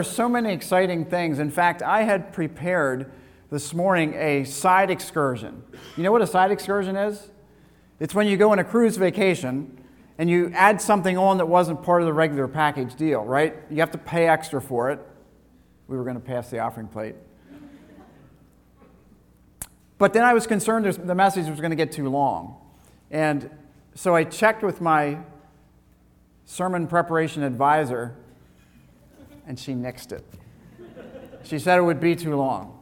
So many exciting things. In fact, I had prepared this morning a side excursion. You know what a side excursion is? It's when you go on a cruise vacation and you add something on that wasn't part of the regular package deal, right? You have to pay extra for it. We were going to pass the offering plate. But then I was concerned the message was going to get too long. And so I checked with my sermon preparation advisor, and she nixed it. She said it would be too long.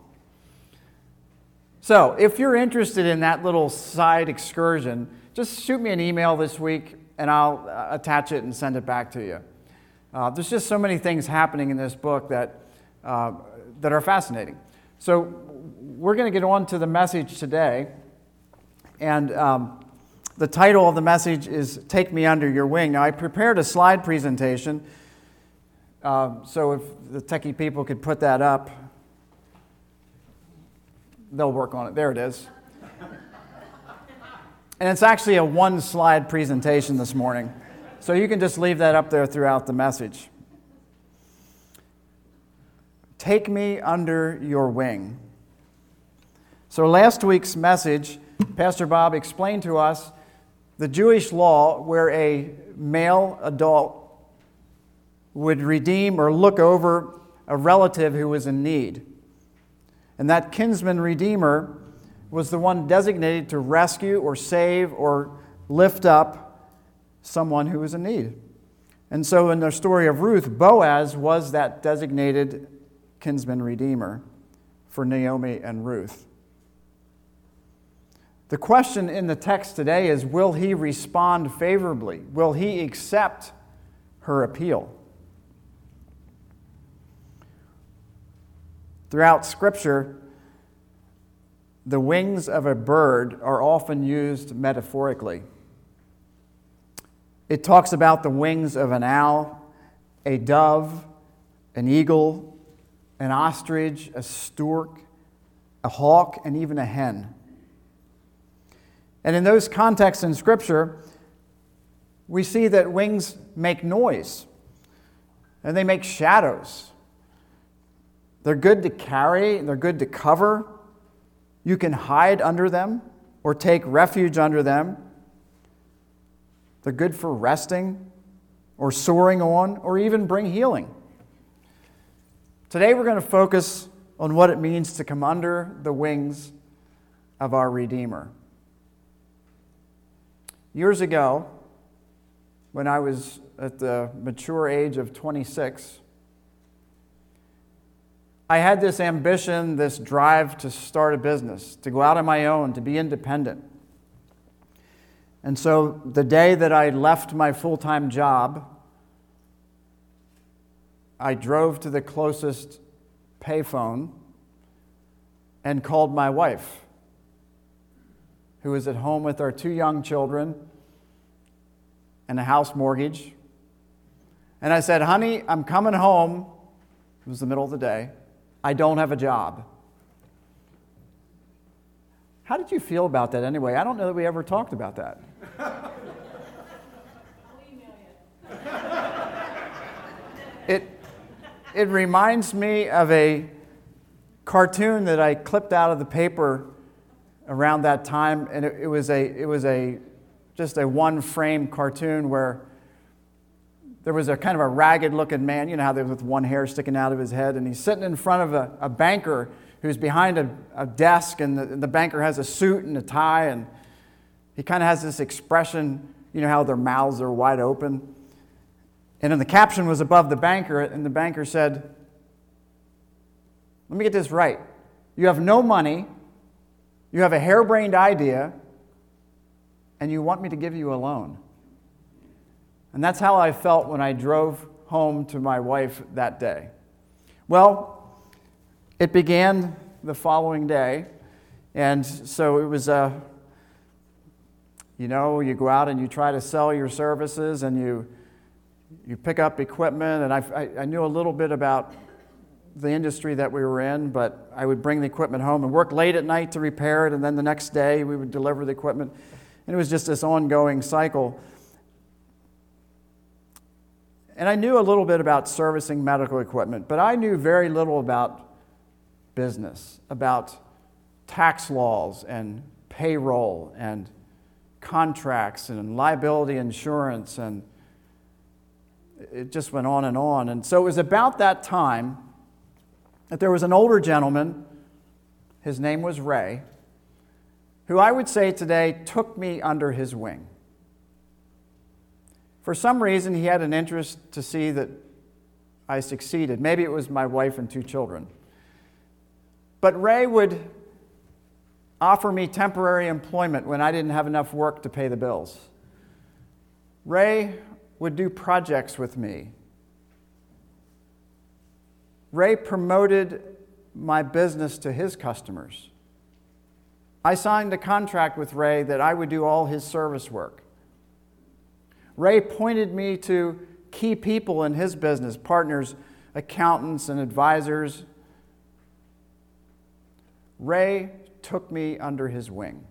So if you're interested in that little side excursion, just shoot me an email this week and I'll attach it and send it back to you. There's just so many things happening in this book that are fascinating. So we're going to get on to the message today. And the title of the message is Take Me Under Your Wing. Now I prepared a slide presentation. So if the techie people could put that up, they'll work on it. There it is. And it's actually a one-slide presentation this morning. So you can just leave that up there throughout the message. Take me under your wing. So last week's message, Pastor Bob explained to us the Jewish law where a male adult would redeem or look over a relative who was in need. And that kinsman redeemer was the one designated to rescue or save or lift up someone who was in need. And so in the story of Ruth, Boaz was that designated kinsman redeemer for Naomi and Ruth. The question in the text today is, will he respond favorably? Will he accept her appeal? Throughout Scripture, the wings of a bird are often used metaphorically. It talks about the wings of an owl, a dove, an eagle, an ostrich, a stork, a hawk, and even a hen. And in those contexts in Scripture, we see that wings make noise, and they make shadows. They're good to carry, they're good to cover. You can hide under them or take refuge under them. They're good for resting or soaring on or even bring healing. Today we're going to focus on what it means to come under the wings of our Redeemer. Years ago, when I was at the mature age of 26, I had this ambition, this drive to start a business, to go out on my own, to be independent. And so the day that I left my full-time job, I drove to the closest payphone and called my wife, who was at home with our 2 young children and a house mortgage. And I said, honey, I'm coming home. It was the middle of the day. I don't have a job. How did you feel about that anyway? I don't know that we ever talked about that. I'll email you. It reminds me of a cartoon that I clipped out of the paper around that time, and it was just a one-frame cartoon where there was a kind of a ragged-looking man, you know how there's with one hair sticking out of his head, and he's sitting in front of a banker who's behind a desk, and the banker has a suit and a tie, and he kind of has this expression, you know how their mouths are wide open. And then the caption was above the banker, and the banker said, let me get this right. You have no money, you have a harebrained idea, and you want me to give you a loan. And that's how I felt when I drove home to my wife that day. Well, it began the following day, and so it was you go out and you try to sell your services, and you pick up equipment, and I knew a little bit about the industry that we were in, but I would bring the equipment home and work late at night to repair it, and then the next day we would deliver the equipment. And it was just this ongoing cycle. And I knew a little bit about servicing medical equipment, but I knew very little about business, about tax laws and payroll and contracts and liability insurance, and it just went on. And so it was about that time that there was an older gentleman, his name was Ray, who I would say today took me under his wing. For some reason, he had an interest to see that I succeeded. Maybe it was my wife and 2 children. But Ray would offer me temporary employment when I didn't have enough work to pay the bills. Ray would do projects with me. Ray promoted my business to his customers. I signed a contract with Ray that I would do all his service work. Ray pointed me to key people in his business, partners, accountants, and advisors. Ray took me under his wing.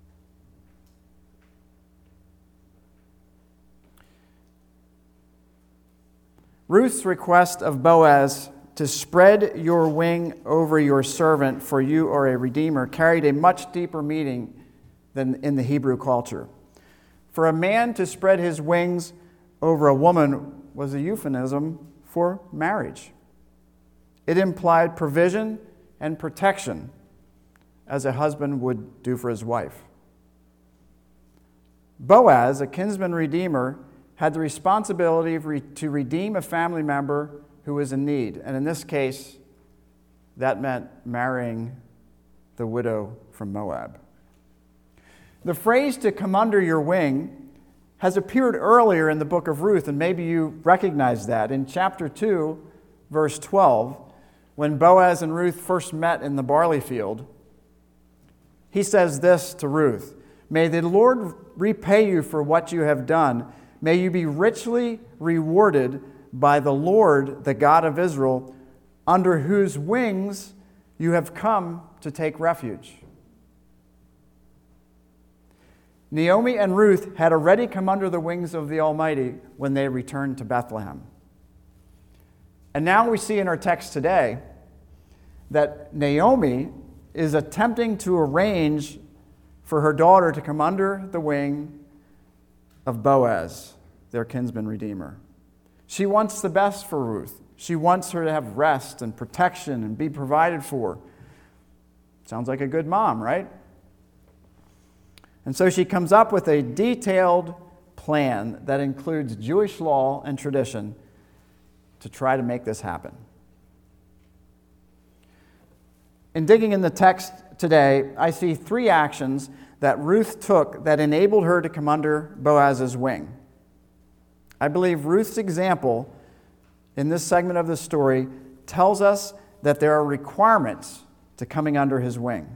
Ruth's request of Boaz to spread your wing over your servant, for you are a redeemer, carried a much deeper meaning than in the Hebrew culture. For a man to spread his wings over a woman was a euphemism for marriage. It implied provision and protection, as a husband would do for his wife. Boaz, a kinsman redeemer, had the responsibility to redeem a family member who was in need. And in this case, that meant marrying the widow from Moab. The phrase "to come under your wing" has appeared earlier in the book of Ruth, and maybe you recognize that. In chapter 2, verse 12, when Boaz and Ruth first met in the barley field, he says this to Ruth: "May the Lord repay you for what you have done. May you be richly rewarded by the Lord, the God of Israel, under whose wings you have come to take refuge." Naomi and Ruth had already come under the wings of the Almighty when they returned to Bethlehem. And now we see in our text today that Naomi is attempting to arrange for her daughter to come under the wing of Boaz, their kinsman redeemer. She wants the best for Ruth. She wants her to have rest and protection and be provided for. Sounds like a good mom, right? And so she comes up with a detailed plan that includes Jewish law and tradition to try to make this happen. In digging in the text today, I see 3 actions that Ruth took that enabled her to come under Boaz's wing. I believe Ruth's example in this segment of the story tells us that there are requirements to coming under his wing.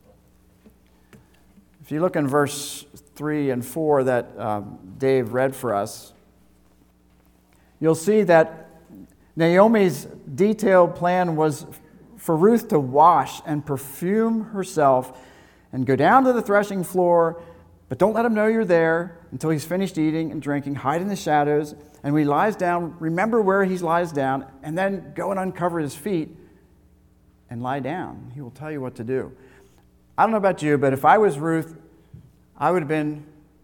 If you look in verse 3 and 4 that Dave read for us, you'll see that Naomi's detailed plan was for Ruth to wash and perfume herself and go down to the threshing floor, but don't let him know you're there until he's finished eating and drinking. Hide in the shadows, and when he lies down, remember where he lies down, and then go and uncover his feet and lie down. He will tell you what to do. I don't know about you, but if I was Ruth, I would have been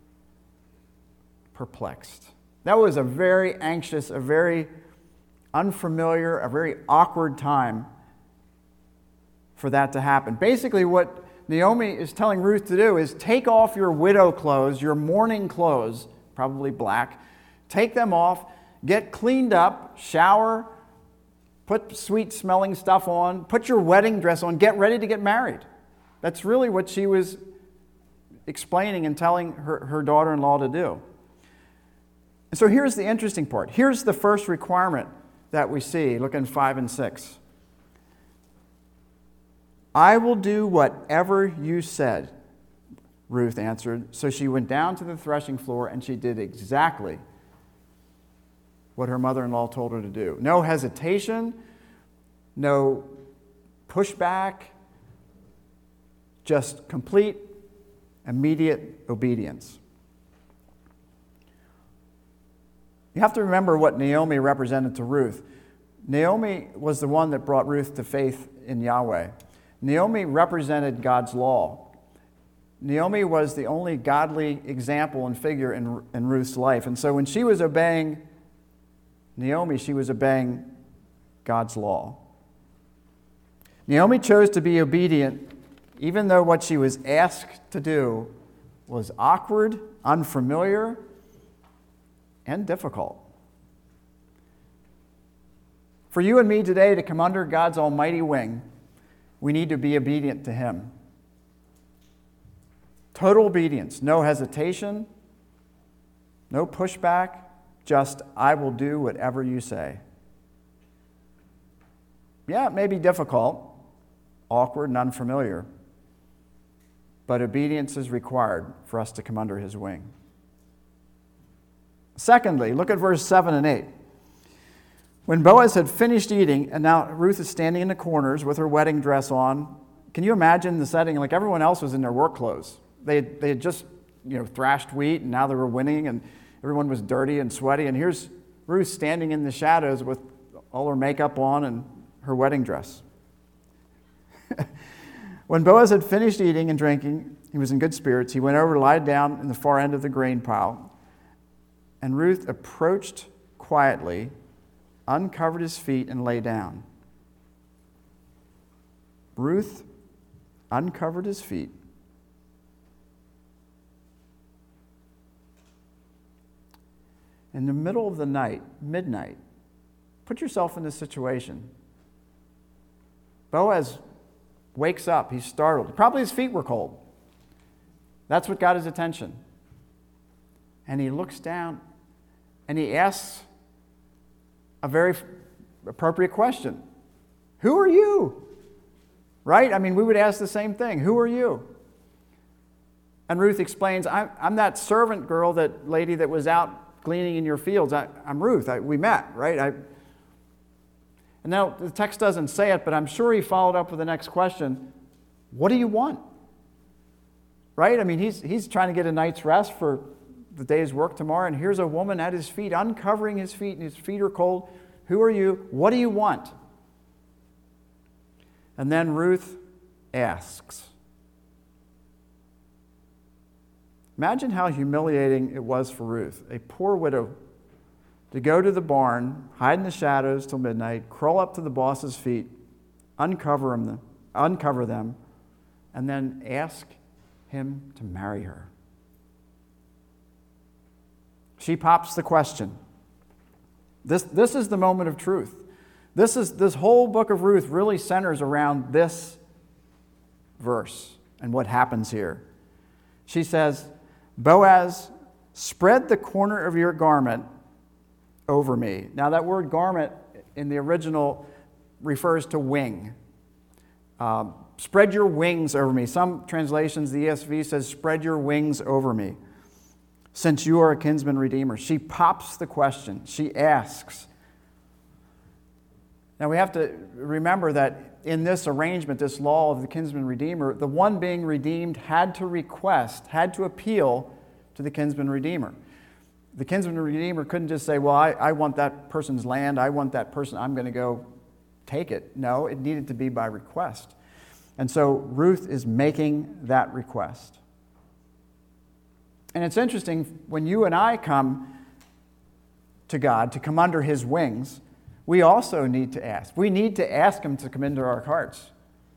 perplexed. That was a very anxious, a very unfamiliar, a very awkward time for that to happen. Basically, what Naomi is telling Ruth to do is take off your widow clothes, your mourning clothes, probably black. Take them off, get cleaned up, shower, put sweet-smelling stuff on, put your wedding dress on, get ready to get married. That's really what she was explaining and telling her daughter-in-law to do. And so here's the interesting part. Here's the first requirement that we see. Look in 5 and 6. "I will do whatever you said," Ruth answered. So she went down to the threshing floor and she did exactly what her mother-in-law told her to do. No hesitation, no pushback, just complete, immediate obedience. You have to remember what Naomi represented to Ruth. Naomi was the one that brought Ruth to faith in Yahweh. Naomi represented God's law. Naomi was the only godly example and figure in Ruth's life. And so when she was obeying Naomi, she was obeying God's law. Naomi chose to be obedient even though what she was asked to do was awkward, unfamiliar, and difficult. For you and me today to come under God's almighty wing, we need to be obedient to Him. Total obedience, no hesitation, no pushback, just, I will do whatever you say. Yeah, it may be difficult, awkward, and unfamiliar, but obedience is required for us to come under His wing. Secondly, look at verse 7 and 8. When Boaz had finished eating, and now Ruth is standing in the corners with her wedding dress on. Can you imagine the setting? Like everyone else was in their work clothes. They had just thrashed wheat, and now they were winning, and everyone was dirty and sweaty. And here's Ruth standing in the shadows with all her makeup on and her wedding dress. When Boaz had finished eating and drinking, he was in good spirits. He went over to lie down in the far end of the grain pile. And Ruth approached quietly, uncovered his feet, and lay down. Ruth uncovered his feet. In the middle of the night, midnight, put yourself in this situation. Boaz wakes up. He's startled. Probably his feet were cold. That's what got his attention. And he looks down and he asks a very appropriate question. Who are you? Right? I mean, we would ask the same thing. Who are you? And Ruth explains, I'm that servant girl, that lady that was out gleaning in your fields. I'm Ruth. We met, right? And now the text doesn't say it, but I'm sure he followed up with the next question. What do you want? Right? I mean, he's trying to get a night's rest for the day's work tomorrow, and here's a woman at his feet, uncovering his feet, and his feet are cold. Who are you? What do you want? And then Ruth asks. Imagine how humiliating it was for Ruth, a poor widow, to go to the barn, hide in the shadows till midnight, crawl up to the boss's feet, uncover them, and then ask him to marry her. She pops the question. This is the moment of truth. This whole book of Ruth really centers around this verse and what happens here. She says, Boaz, spread the corner of your garment over me. Now that word garment in the original refers to wing. Spread your wings over me. Some translations, the ESV says, spread your wings over me, since you are a kinsman redeemer. She pops the question. She asks. Now we have to remember that in this arrangement, this law of the kinsman redeemer, the one being redeemed had to appeal to the kinsman redeemer. The kinsman redeemer couldn't just say, well, I want that person's land, I want that person, I'm going to go take it. No, it needed to be by request. And so Ruth is making that request. And it's interesting, when you and I come to God, to come under His wings, we also need to ask. We need to ask Him to come into our hearts.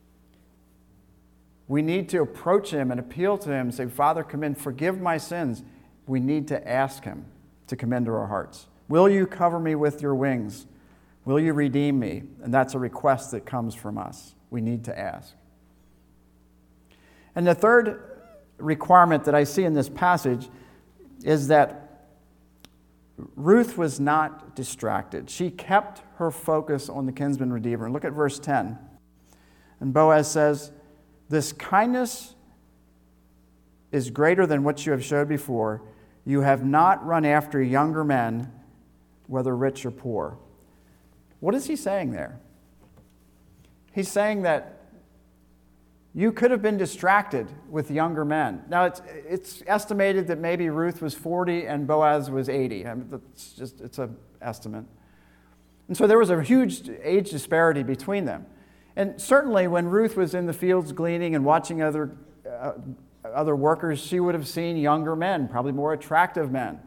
We need to approach Him and appeal to Him and say, Father, come in, forgive my sins. We need to ask Him to come into our hearts. Will you cover me with your wings? Will you redeem me? And that's a request that comes from us. We need to ask. And the third requirement that I see in this passage is that Ruth was not distracted. She kept her focus on the kinsman redeemer. And look at verse 10. And Boaz says, this kindness is greater than what you have showed before. You have not run after younger men, whether rich or poor. What is he saying there? He's saying that You could have been distracted with younger men. Now, it's estimated that maybe Ruth was 40 and Boaz was 80. I mean, it's an estimate. And so there was a huge age disparity between them. And certainly when Ruth was in the fields gleaning and watching other workers, she would have seen younger men, probably more attractive men.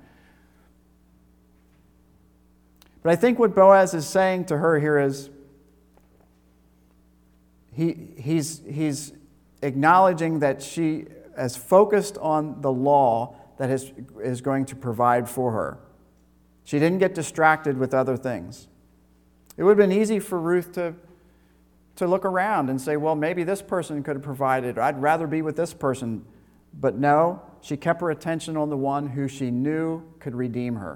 But I think what Boaz is saying to her here is he's acknowledging that she is focused on the law that is going to provide for her. She didn't get distracted with other things. It would have been easy for Ruth to look around and say, well, maybe this person could have provided, or I'd rather be with this person. But no, she kept her attention on the one who she knew could redeem her.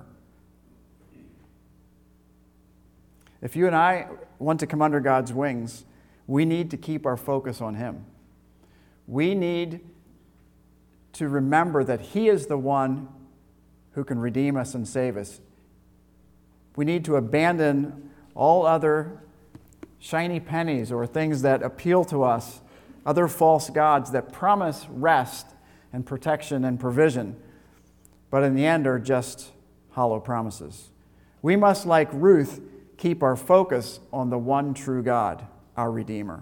If you and I want to come under God's wings, we need to keep our focus on Him. We need to remember that He is the one who can redeem us and save us. We need to abandon all other shiny pennies or things that appeal to us, other false gods that promise rest and protection and provision, but in the end are just hollow promises. We must, like Ruth, keep our focus on the one true God, our Redeemer.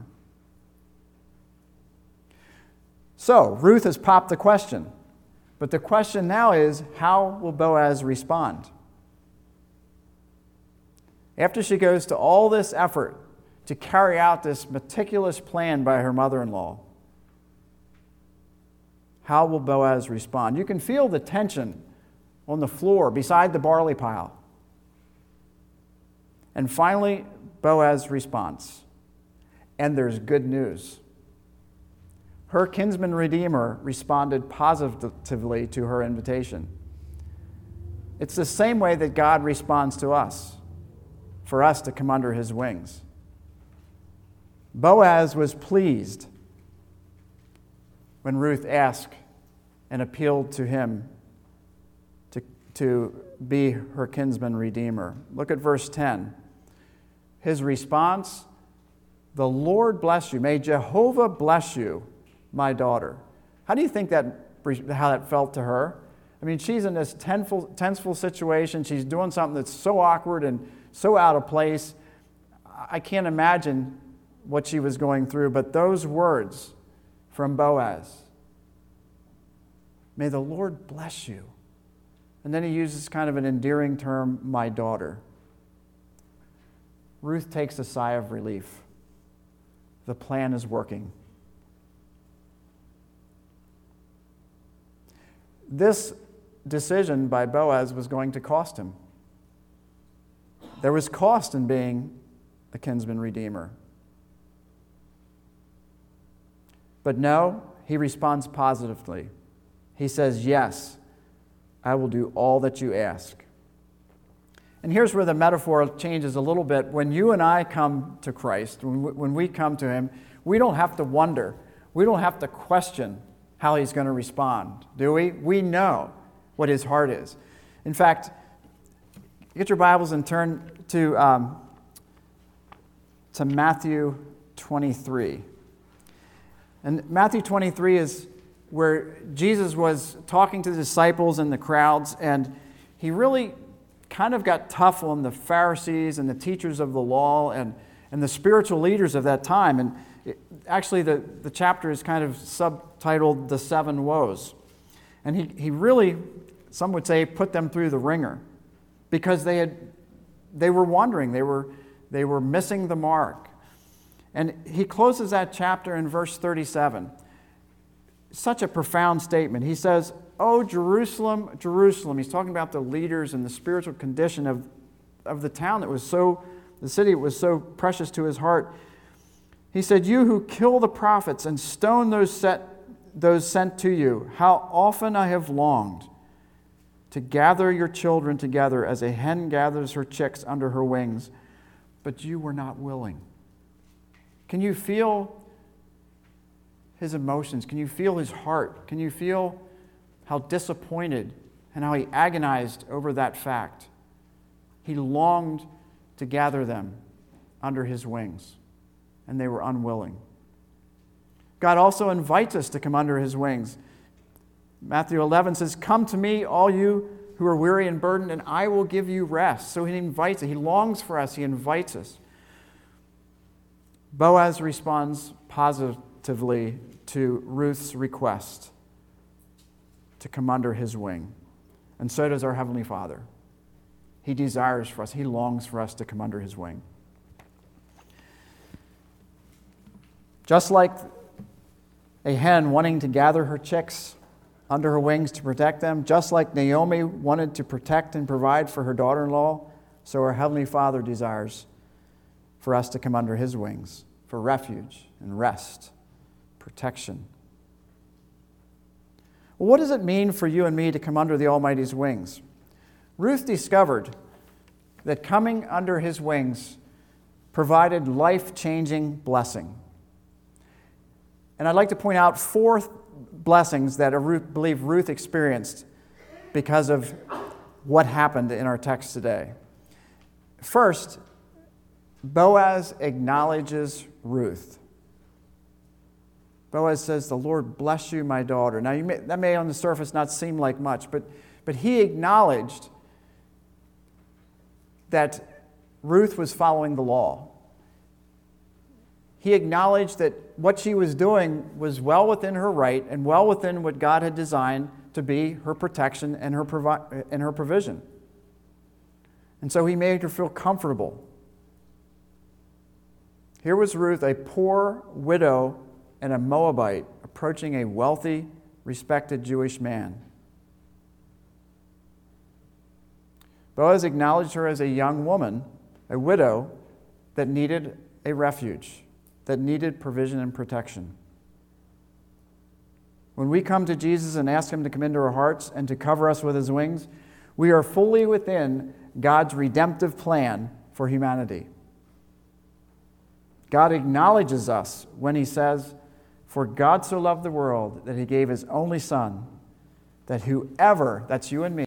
So, Ruth has popped the question, but the question now is, how will Boaz respond? After she goes to all this effort to carry out this meticulous plan by her mother-in-law, how will Boaz respond? You can feel the tension on the floor beside the barley pile. And finally, Boaz responds. And there's good news. Her kinsman redeemer responded positively to her invitation. It's the same way that God responds to us, for us to come under His wings. Boaz was pleased when Ruth asked and appealed to him to be her kinsman redeemer. Look at verse 10. His response, "The Lord bless you. May Jehovah bless you, my daughter." How do you think how that felt to her? I mean, she's in this tenseful situation. She's doing something that's so awkward and so out of place. I can't imagine what she was going through, but those words from Boaz, "May the Lord bless you." And then he uses kind of an endearing term, "my daughter." Ruth takes a sigh of relief. The plan is working. This decision by Boaz was going to cost him. There was cost in being a kinsman redeemer. But no, he responds positively. He says, "Yes, I will do all that you ask." And here's where the metaphor changes a little bit. When you and I come to Christ, when we come to Him, we don't have to wonder. We don't have to question how He's going to respond, do we? We know what His heart is. In fact, get your Bibles and turn to Matthew 23. And Matthew 23 is where Jesus was talking to the disciples and the crowds, and He really kind of got tough on the Pharisees and the teachers of the law and the spiritual leaders of that time. And actually, the chapter is kind of subtitled "The Seven Woes." And he really, some would say, put them through the ringer because they were wandering. They were missing the mark. And he closes that chapter in verse 37. Such a profound statement. He says, "Oh, Jerusalem, Jerusalem." He's talking about the leaders and the spiritual condition of the town the city that was so precious to his heart. He said, "You who kill the prophets and stone those sent to you, how often I have longed to gather your children together as a hen gathers her chicks under her wings, but you were not willing." Can you feel his emotions? Can you feel his heart? Can you feel how disappointed and how he agonized over that fact? He longed to gather them under his wings, and they were unwilling. God also invites us to come under his wings. Matthew 11 says, "Come to me, all you who are weary and burdened, and I will give you rest." So he invites us. He longs for us. He invites us. Boaz responds positively to Ruth's request to come under his wing. And so does our Heavenly Father. He desires for us. He longs for us to come under his wing. Just like a hen wanting to gather her chicks under her wings to protect them, just like Naomi wanted to protect and provide for her daughter-in-law, so our Heavenly Father desires for us to come under his wings for refuge and rest, protection. Well, what does it mean for you and me to come under the Almighty's wings? Ruth discovered that coming under his wings provided life-changing blessing. And I'd like to point out 4 blessings that I believe Ruth experienced because of what happened in our text today. First, Boaz acknowledges Ruth. Boaz says, "The Lord bless you, my daughter." Now, that may on the surface not seem like much, but he acknowledged that Ruth was following the law. He acknowledged that what she was doing was well within her right and well within what God had designed to be her protection and her provision. And so he made her feel comfortable. Here was Ruth, a poor widow and a Moabite, approaching a wealthy, respected Jewish man. Boaz acknowledged her as a young woman, a widow, that needed a refuge, that needed provision and protection. When we come to Jesus and ask him to come into our hearts and to cover us with his wings, we are fully within God's redemptive plan for humanity. God acknowledges us when he says, "For God so loved the world that he gave his only Son, that whoever," that's you and me,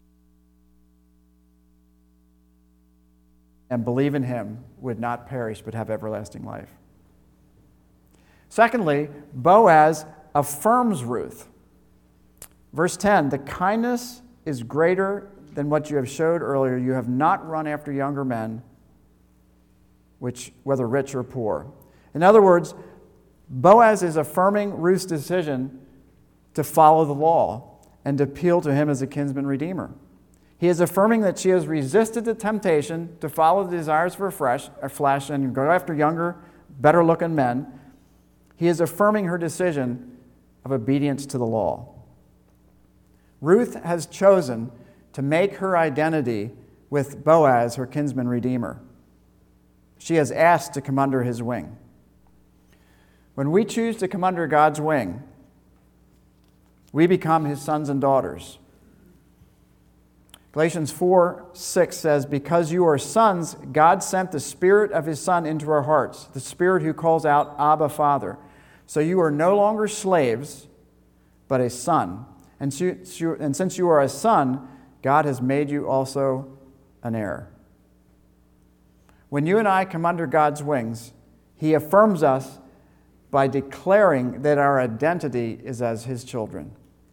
"and believe in him would not perish but have everlasting life." Secondly, Boaz affirms Ruth. Verse 10, "The kindness is greater than what you have showed earlier. You have not run after younger men, whether rich or poor." In other words, Boaz is affirming Ruth's decision to follow the law and to appeal to him as a kinsman redeemer. He is affirming that she has resisted the temptation to follow the desires of her flesh and go after younger, better-looking men. He is affirming her decision of obedience to the law. Ruth has chosen to make her identity with Boaz, her kinsman redeemer. She has asked to come under his wing. When we choose to come under God's wing, we become his sons and daughters. Galatians 4:6 says, "Because you are sons, God sent the Spirit of his Son into our hearts, the Spirit who calls out, 'Abba, Father.' So you are no longer slaves, but a son. And since you are a son, God has made you also an heir." When you and I come under God's wings, he affirms us by declaring that our identity is as his children.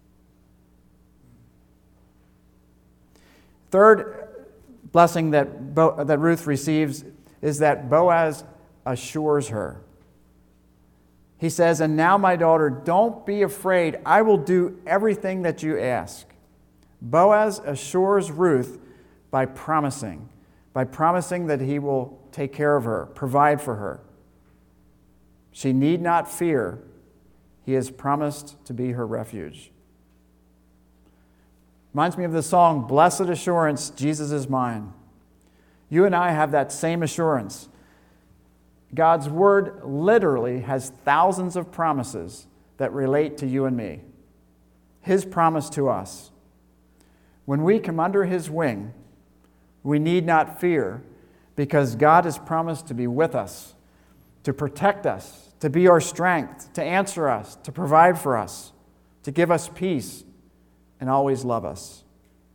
Third blessing that Ruth receives is that Boaz assures her. He says, "And now, my daughter, don't be afraid. I will do everything that you ask." Boaz assures Ruth by promising that he will take care of her, provide for her. She need not fear. He has promised to be her refuge. Reminds me of the song, "Blessed Assurance, Jesus is Mine." You and I have that same assurance. God's word literally has thousands of promises that relate to you and me. His promise to us. When we come under his wing, we need not fear because God has promised to be with us, to protect us, to be our strength, to answer us, to provide for us, to give us peace, and always love us.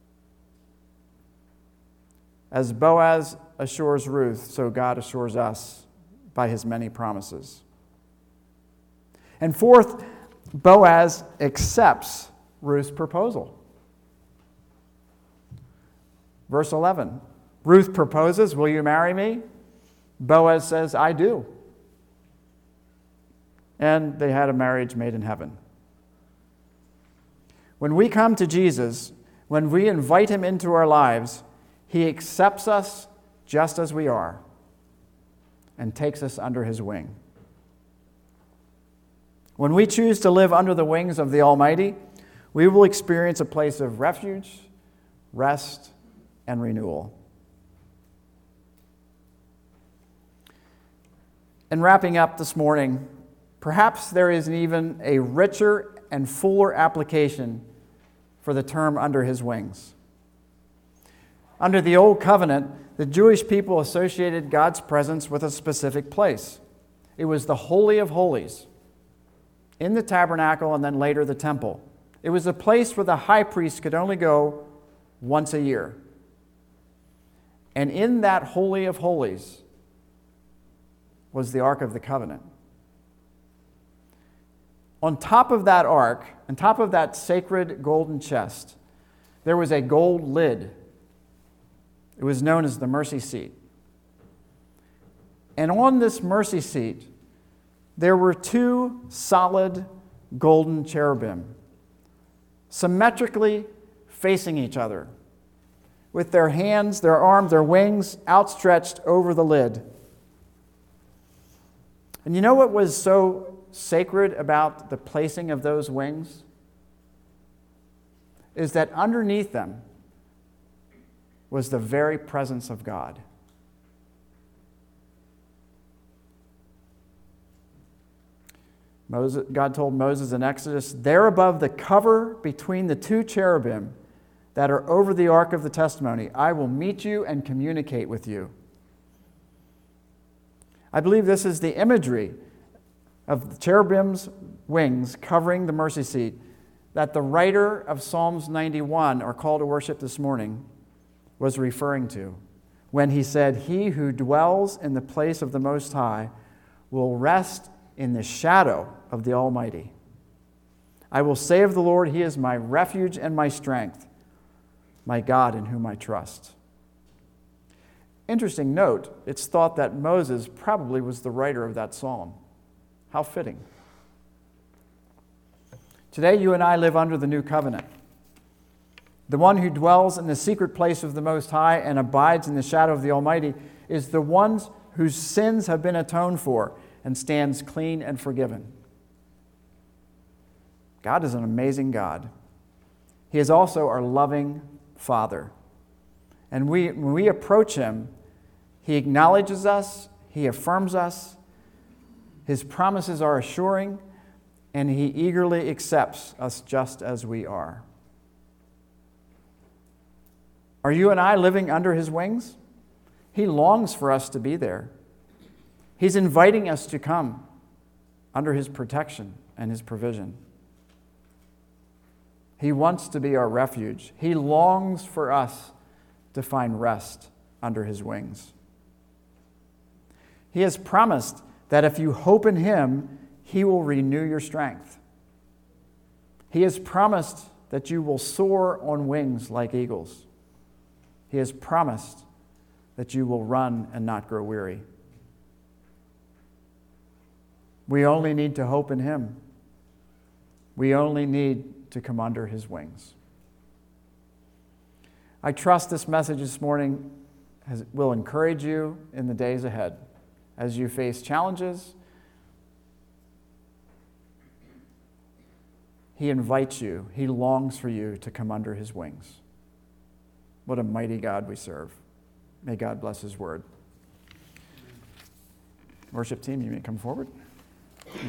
As Boaz assures Ruth, so God assures us by his many promises. And fourth, Boaz accepts Ruth's proposal. Verse 11, Ruth proposes, "Will you marry me?" Boaz says, "I do." And they had a marriage made in heaven. When we come to Jesus, when we invite him into our lives, he accepts us just as we are and takes us under his wing. When we choose to live under the wings of the Almighty, we will experience a place of refuge, rest, and renewal. In wrapping up this morning, perhaps there is even a richer and fuller application for the term "under his wings." Under the Old Covenant, the Jewish people associated God's presence with a specific place. It was the Holy of Holies, in the tabernacle and then later the temple. It was a place where the high priest could only go once a year. And in that Holy of Holies was the Ark of the Covenant. On top of that ark, on top of that sacred golden chest, there was a gold lid. It was known as the mercy seat. And on this mercy seat, there were two solid golden cherubim, symmetrically facing each other, with their hands, their arms, their wings outstretched over the lid. And you know what was so sacred about the placing of those wings? Is that underneath them was the very presence of God. God told Moses in Exodus, "There above the cover between the two cherubim that are over the ark of the testimony, I will meet you and communicate with you." I believe this is the imagery of the cherubim's wings covering the mercy seat that the writer of Psalms 91, our call to worship this morning, was referring to when he said, "He who dwells in the place of the Most High will rest in the shadow of the Almighty. I will say of the Lord, He is my refuge and my strength, my God in whom I trust." Interesting note, it's thought that Moses probably was the writer of that psalm. How fitting. Today, you and I live under the new covenant. The one who dwells in the secret place of the Most High and abides in the shadow of the Almighty is the one whose sins have been atoned for and stands clean and forgiven. God is an amazing God. He is also our loving Father. And when we approach Him, He acknowledges us, He affirms us, His promises are assuring, and He eagerly accepts us just as we are. Are you and I living under His wings? He longs for us to be there. He's inviting us to come under His protection and His provision. He wants to be our refuge. He longs for us to find rest under His wings. He has promised that if you hope in Him, He will renew your strength. He has promised that you will soar on wings like eagles. He has promised that you will run and not grow weary. We only need to hope in Him. We only need to come under His wings. I trust this message this morning will encourage you in the days ahead as you face challenges. He invites you. He longs for you to come under His wings. What a mighty God we serve. May God bless His word. Worship team, you may come forward.